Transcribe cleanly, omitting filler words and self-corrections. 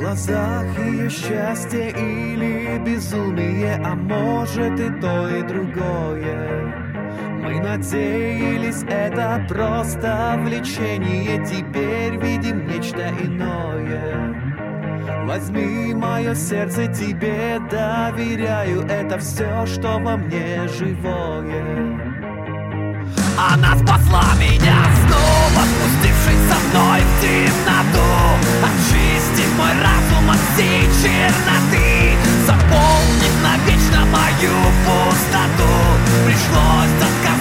глазах ее счастье или безумие, а может и то, и другое. Мы надеялись, это просто влечение, теперь видим нечто иное. Возьми мое сердце, тебе доверяю, это все, что во мне живое. Она спасла меня снова, спустившись со мной в темноту, очистив мой разум от всей черноты, заполнив навечно мою пустоту. Пришлось отказаться